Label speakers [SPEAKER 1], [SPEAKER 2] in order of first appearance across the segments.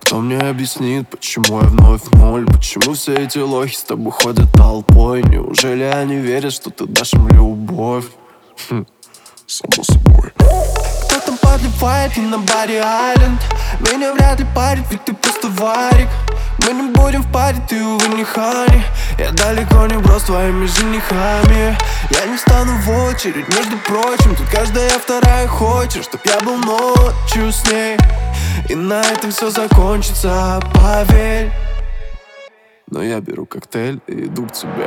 [SPEAKER 1] Кто мне объяснит, почему я вновь в ноль? Почему все эти лохи с тобой ходят толпой? Неужели они верят, что ты дашь им любовь? Само собой. Кто там подливает и на баре Айленд? Меня вряд ли парит, ведь ты просто варик. Мы не будем в паре, ты, увы, не Хани. Я далеко не брос твоими женихами. Я не встану в очередь, между прочим. Тут каждая вторая хочет, чтоб я был ночью с ней. И на этом все закончится, поверь. Но я беру коктейль и иду к тебе.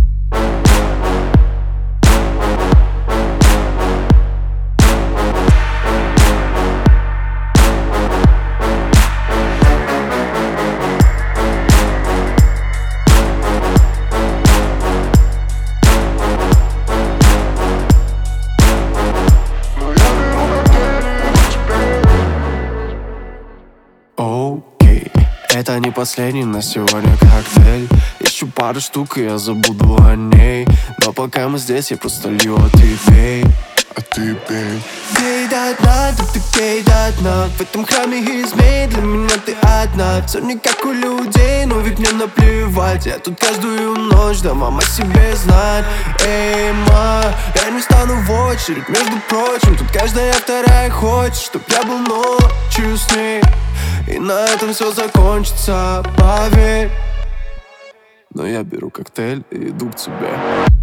[SPEAKER 1] Окей, это не последний на сегодня коктейль. Еще пару штук, и я забуду о ней. Но пока мы здесь, я просто лью, а ты пей. А ты пей. Пей до дна, да ты пей до дна. В этом храме и змей, для меня ты одна. Все не как у людей, но ведь мне наплевать. Я тут каждую ночь давам о себе знать. Эй, ма, я не стану в очередь, между прочим. Тут каждая вторая хочет, чтоб я был ночью с ней. И на этом все закончится, поверь. Но я беру коктейль и иду к тебе.